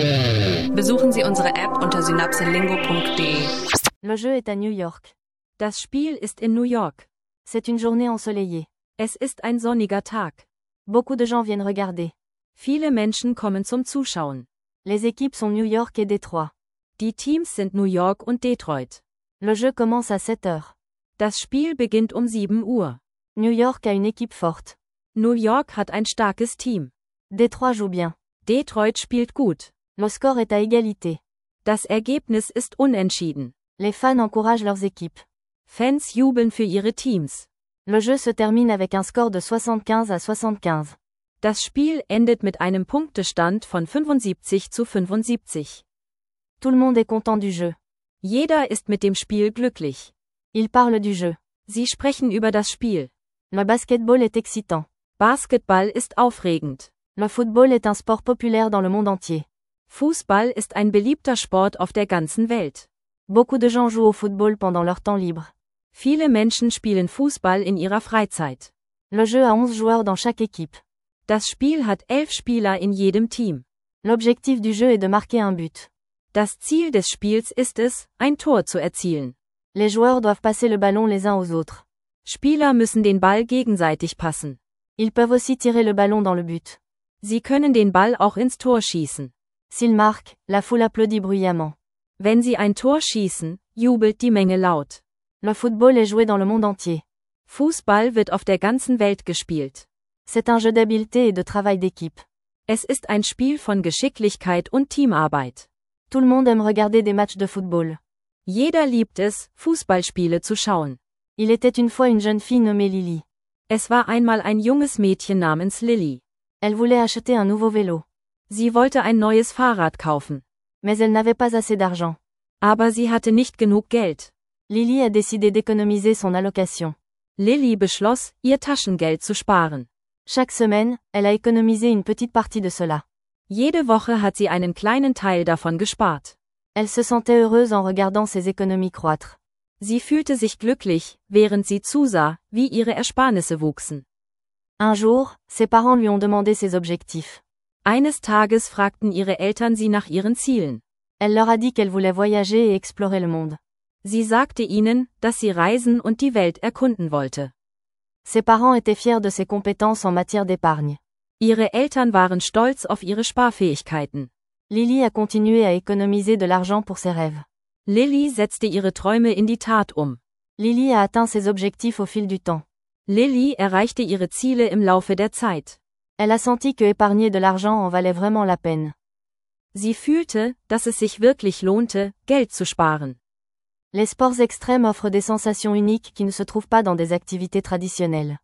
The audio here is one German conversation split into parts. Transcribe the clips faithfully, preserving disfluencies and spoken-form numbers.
Besuchen Sie unsere App unter synapselingo punkt de. Le jeu est à New York. Das Spiel ist in New York. C'est une journée ensoleillée. Es ist ein sonniger Tag. Beaucoup de gens viennent regarder. Viele Menschen kommen zum Zuschauen. Les équipes sont New York et Détroit. Die Teams sind New York und Detroit. Le jeu commence à sept heures. Das Spiel beginnt um sieben Uhr. New York a une équipe forte. New York hat ein starkes Team. Détroit joue bien. Detroit spielt gut. Le score est à égalité. Das Ergebnis ist unentschieden. Les fans encouragent leurs équipes. Fans jubeln für ihre Teams. Le jeu se termine avec un score de soixante-quinze à soixante-quinze. Das Spiel endet mit einem Punktestand von fünfundsiebzig zu fünfundsiebzig. Tout le monde est content du jeu. Jeder ist mit dem Spiel glücklich. Ils parlent du jeu. Sie sprechen über das Spiel. Le basketball est excitant. Basketball ist aufregend. Le football est un sport populaire dans le monde entier. Fußball ist ein beliebter Sport auf der ganzen Welt. Beaucoup de gens jouent au football pendant leur temps libre. Viele Menschen spielen Fußball in ihrer Freizeit. Le jeu a onze joueurs dans chaque équipe. Das Spiel hat elf Spieler in jedem Team. L'objectif du jeu est de marquer un but. Das Ziel des Spiels ist es, ein Tor zu erzielen. Les joueurs doivent passer le ballon les uns aux autres. Spieler müssen den Ball gegenseitig passen. Ils peuvent aussi tirer le ballon dans le but. Sie können den Ball auch ins Tor schießen. S'ils marquent, la foule applaudit bruyamment. Wenn sie ein Tor schießen, jubelt die Menge laut. Le football est joué dans le monde entier. Fußball wird auf der ganzen Welt gespielt. C'est un jeu d'habileté et de travail d'équipe. Es ist ein Spiel von Geschicklichkeit und Teamarbeit. Tout le monde aime regarder des matchs de football. Jeder liebt es, Fußballspiele zu schauen. Il était une fois une jeune fille nommée Lily. Es war einmal ein junges Mädchen namens Lily. Elle voulait acheter un nouveau vélo. Sie wollte ein neues Fahrrad kaufen. Mais elle n'avait pas assez d'argent. Aber sie hatte nicht genug Geld. Lily a décidé d'économiser son allocation. Lily beschloss, ihr Taschengeld zu sparen. Chaque semaine, elle a économisé une petite partie de cela. Jede Woche hat sie einen kleinen Teil davon gespart. Elle se sentait heureuse en regardant ses économies croître. Sie fühlte sich glücklich, während sie zusah, wie ihre Ersparnisse wuchsen. Un jour, ses parents lui ont demandé ses objectifs. Eines Tages fragten ihre Eltern sie nach ihren Zielen. Elle leur a dit qu'elle voulait voyager et explorer le monde. Sie sagte ihnen, dass sie reisen und die Welt erkunden wollte. Ses parents étaient fiers de ses compétences en matière d'épargne. Ihre Eltern waren stolz auf ihre Sparfähigkeiten. Lily a continué à économiser de l'argent pour ses rêves. Lily setzte ihre Träume in die Tat um. Lily a atteint ses objectifs au fil du temps. Lily erreichte ihre Ziele im Laufe der Zeit. Elle a senti que épargner de l'argent en valait vraiment la peine. Sie fühlte, dass es sich wirklich lohnte, Geld zu sparen. Les sports extrêmes offrent des sensations uniques qui ne se trouvent pas dans des activités traditionnelles.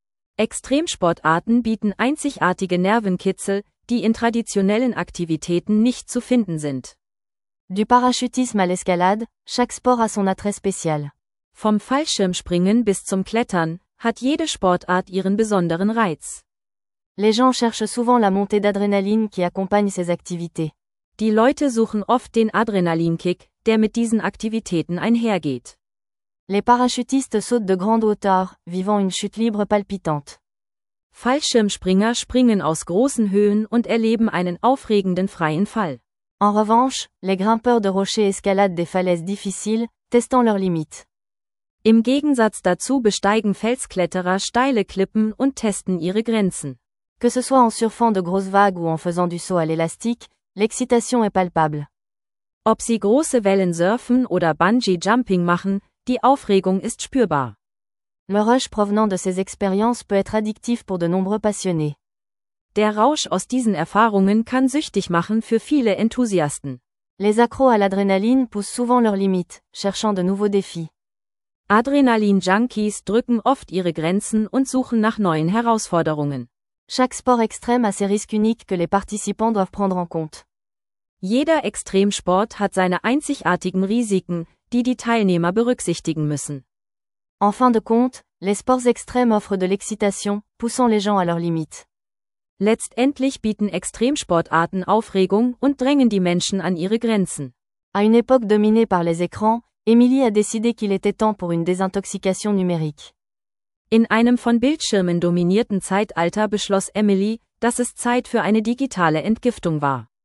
Extremsportarten bieten einzigartige Nervenkitzel, die in traditionellen Aktivitäten nicht zu finden sind. Du parachutisme à l'escalade, chaque sport a son attrait spécial. Vom Fallschirmspringen bis zum Klettern, hat jede Sportart ihren besonderen Reiz. Les gens cherchent souvent la montée d'adrénaline qui accompagne ces activités. Die Leute suchen oft den Adrenalinkick, der mit diesen Aktivitäten einhergeht. Les parachutistes sautent de grande hauteur, vivant une chute libre palpitante. Fallschirmspringer springen aus großen Höhen und erleben einen aufregenden freien Fall. En revanche, les grimpeurs de rochers escaladent des falaises difficiles, testant leurs limites. Im Gegensatz dazu besteigen Felskletterer steile Klippen und testen ihre Grenzen. Que ce soit en surfant de grosses vagues ou en faisant du saut à l'élastique, l'excitation est palpable. Ob sie große Wellen surfen oder Bungee-Jumping machen, die Aufregung ist spürbar. Le rush provenant de ces expériences peut être addictif pour de nombreux passionnés. Der Rausch aus diesen Erfahrungen kann süchtig machen für viele Enthusiasten. Les accros à l'adrénaline poussent souvent leurs limites, cherchant de nouveaux défis. Adrenalin-Junkies drücken oft ihre Grenzen und suchen nach neuen Herausforderungen. Chaque sport extrême a ses risques uniques que les participants doivent prendre en compte. Jeder Extremsport hat seine einzigartigen Risiken, die die Teilnehmer berücksichtigen müssen. En fin de compte, les sports extrêmes offrent de l'excitation, poussant les gens à leurs limites. Letztendlich bieten Extremsportarten Aufregung und drängen die Menschen an ihre Grenzen. À une époque dominée par les écrans, Emily a décidé qu'il était temps pour une désintoxication numérique. In einem von Bildschirmen dominierten Zeitalter beschloss Emily, dass es Zeit für eine digitale Entgiftung war.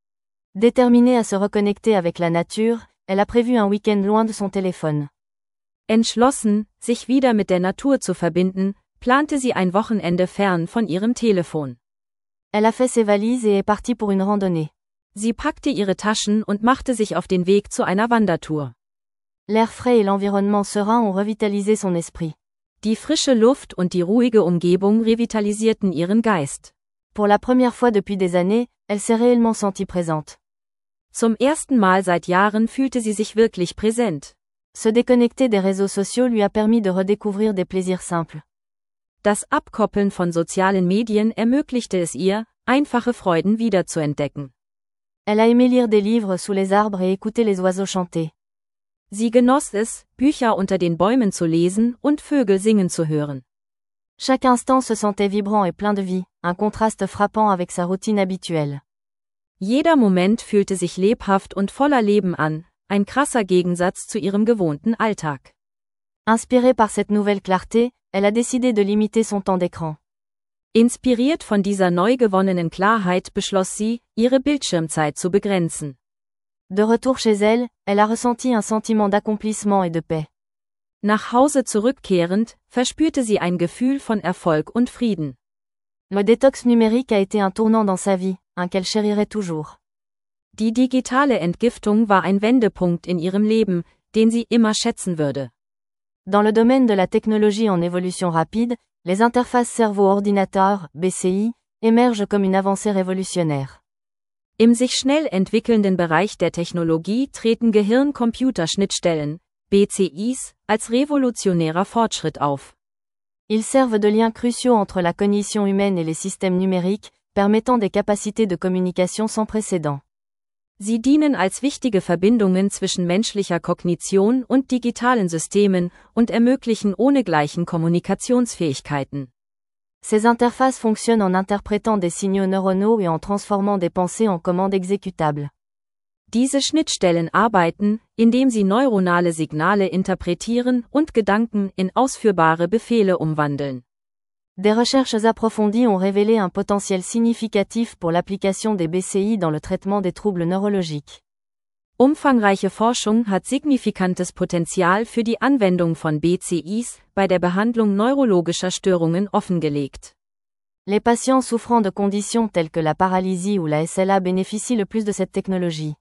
Déterminée à se reconnecter avec la nature, elle a prévu un week-end loin de son téléphone. Entschlossen, sich wieder mit der Natur zu verbinden, plante sie ein Wochenende fern von ihrem Telefon. Elle a fait ses valises et est partie pour une randonnée. Sie packte ihre Taschen und machte sich auf den Weg zu einer Wandertour. L'air frais et l'environnement serein ont revitalisé son esprit. Die frische Luft und die ruhige Umgebung revitalisierten ihren Geist. Pour la première fois depuis des années, elle s'est réellement sentie présente. Zum ersten Mal seit Jahren fühlte sie sich wirklich präsent. Se déconnecter des réseaux sociaux lui a permis de redécouvrir des plaisirs simples. Das Abkoppeln von sozialen Medien ermöglichte es ihr, einfache Freuden wiederzuentdecken. Elle a aimé lire des livres sous les arbres et écouter les oiseaux chanter. Sie genoss es, Bücher unter den Bäumen zu lesen und Vögel singen zu hören. Chaque instant se sentait vibrant et plein de vie, un contraste frappant avec sa routine habituelle. Jeder Moment fühlte sich lebhaft und voller Leben an, ein krasser Gegensatz zu ihrem gewohnten Alltag. Inspirée par cette nouvelle clarté, elle a décidé de limiter son temps d'écran. Inspiriert von dieser neu gewonnenen Klarheit beschloss sie, ihre Bildschirmzeit zu begrenzen. De retour chez elle, elle a ressenti un sentiment d'accomplissement et de paix. Nach Hause zurückkehrend, verspürte sie ein Gefühl von Erfolg und Frieden. Le détox numérique a été un tournant dans sa vie, un qu'elle chérirait toujours. Die digitale Entgiftung war ein Wendepunkt in ihrem Leben, den sie immer schätzen würde. Dans le domaine de la technologie en évolution rapide, les interfaces cerveau-ordinateur, B C I, émergent comme une avancée révolutionnaire. Im sich schnell entwickelnden Bereich der Technologie treten Gehirn-Computer-Schnittstellen, B C Is, als revolutionärer Fortschritt auf. Ils servent de liens cruciaux entre la cognition humaine et les systèmes numériques, permettant des capacités de communication sans précédent. Sie dienen als wichtige Verbindungen zwischen menschlicher Kognition und digitalen Systemen und ermöglichen ohnegleichen Kommunikationsfähigkeiten. Ces interfaces fonctionnent en interprétant des signaux neuronaux et en transformant des pensées en commandes exécutables. Diese Schnittstellen arbeiten, indem sie neuronale Signale interpretieren und Gedanken in ausführbare Befehle umwandeln. Des recherches approfondies ont révélé un potentiel significatif pour l'application des B C I dans le traitement des troubles neurologiques. Umfangreiche Forschung hat signifikantes Potenzial für die Anwendung von B C Is bei der Behandlung neurologischer Störungen offengelegt. Les patients souffrant de conditions telles que la paralysie ou la S L A bénéficient le plus de cette technologie.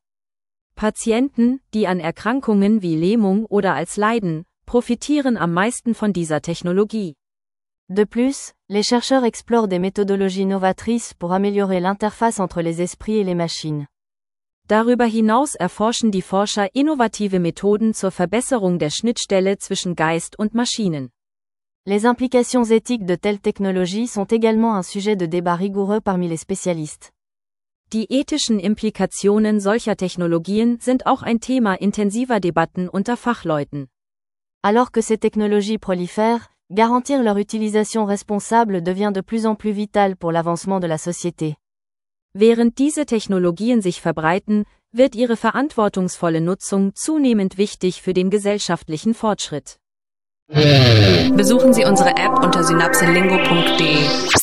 Patienten, die an Erkrankungen wie Lähmung oder als leiden, profitieren am meisten von dieser Technologie. De plus, les chercheurs explorent des méthodologies novatrices pour améliorer l'interface entre les esprits et les machines. Darüber hinaus erforschen die Forscher innovative Methoden zur Verbesserung der Schnittstelle zwischen Geist und Maschinen. Les implications éthiques de telles technologies sont également un sujet de débat rigoureux parmi les spécialistes. Die ethischen Implikationen solcher Technologien sind auch ein Thema intensiver Debatten unter Fachleuten. Alors que ces technologies prolifèrent, garantir leur utilisation responsable devient de plus en plus vital pour l'avancement de la société. Während diese Technologien sich verbreiten, wird ihre verantwortungsvolle Nutzung zunehmend wichtig für den gesellschaftlichen Fortschritt. Besuchen Sie unsere App unter synapselingo punkt de.